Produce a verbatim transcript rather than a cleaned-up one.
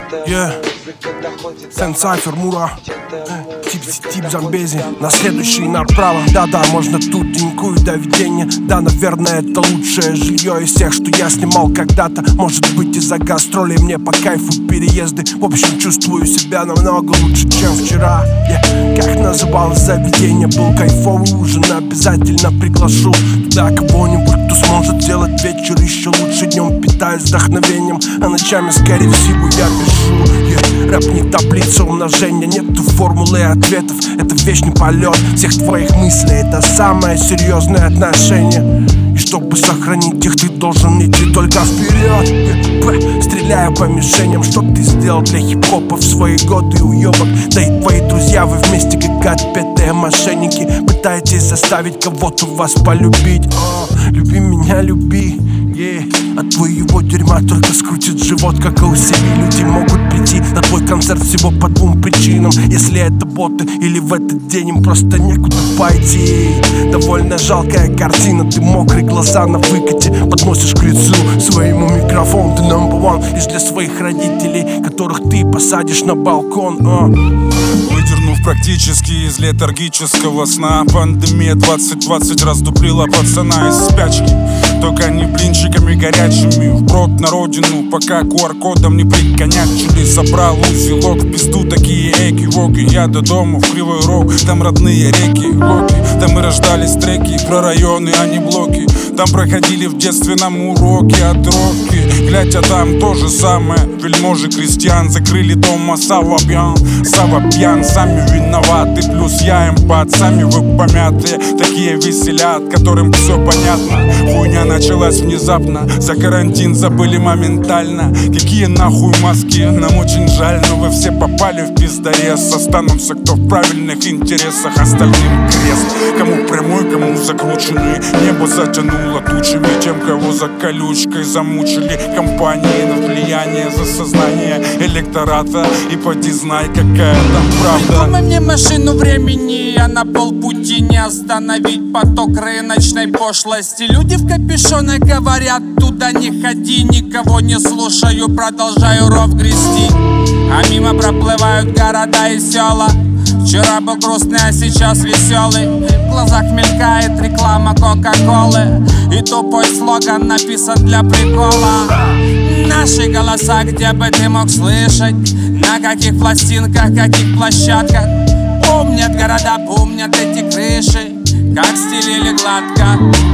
Yeah. Сенсайфер, Мура, Тип Замбези. На следующий направо. Да-да, можно тут денькую доведение. Да, наверное, это лучшее жилье из всех, что я снимал когда-то. Может быть, из-за гастролей мне по кайфу переезды. В общем, чувствую себя намного лучше, чем вчера. Yeah. Как называлось заведение, был кайфовый ужин. Обязательно приглашу туда кого-нибудь, кто сможет сделать вечер еще лучше. Днем питаюсь вдохновением, а ночами скорее всего я пишу. Yeah. Рэп не таблица умножения, нету формулы ответов. Это вечный полет всех твоих мыслей. Это самое серьезное отношение. И чтобы сохранить их, ты должен идти только вперед. Yeah. Стреляю по мишеням, что ты сделал для хип-хопа в свои годы уебок. Да и твои друзья, вы вместе как отпетые мошенники. Пытаетесь заставить кого-то вас полюбить. О, люби меня, люби. Yeah. От твоего дерьма только скрутит живот, как и у себя. Люди могут прийти на твой концерт всего по двум причинам. Если это боты или в этот день им просто некуда пойти. Довольно жалкая картина, ты мокрые глаза на выкате. Подносишь к лицу своему микрофон. Ты number one лишь для своих родителей, которых ты посадишь на балкон. uh. Выдернув практически из летаргического сна, пандемия двадцать двадцать раздуплила пацана из спячки. Только не блинчиками горячими, вброд на родину, пока ку ар кодом не приконячили. Собрал узелок в пизду, такие эки-воки. Я до дома в Кривой Рог, там родные реки, локи. Там и рождались треки про районы, а не блоки. Там проходили в детстве нам уроки от роки. Глядя, там то же самое. Вельможи крестьян закрыли дома Сава пьян, Сава пьян, сами виноваты. Плюс я эмпат, сами вы помятые. Такие веселят, которым все понятно. Хуйня началась внезапно, за карантин забыли моментально. Какие нахуй маски, нам очень жаль, но вы все попали в пиздорез. Останутся кто в правильных интересах, остальным крест. Кому прямой, кому закрученный. Небо затянуло тучами, тем, кого за колючкой замучили. Компании на влияние за сознание электората. И поди знай, какая там правда. Придумай мне машину времени, а на полпути не остановить поток рыночной пошлости. Люди в капюшоны говорят, туда не ходи. Никого не слушаю, продолжаю ров грести. А мимо проплывают города и села. Вчера был грустный, а сейчас веселый. В глазах мелькает реклама Кока-Колы. И тупой слоган написан для прикола. Наши голоса, где бы ты мог слышать? На каких пластинках, каких площадках? Помнят города, помнят эти крыши, как стелили гладко.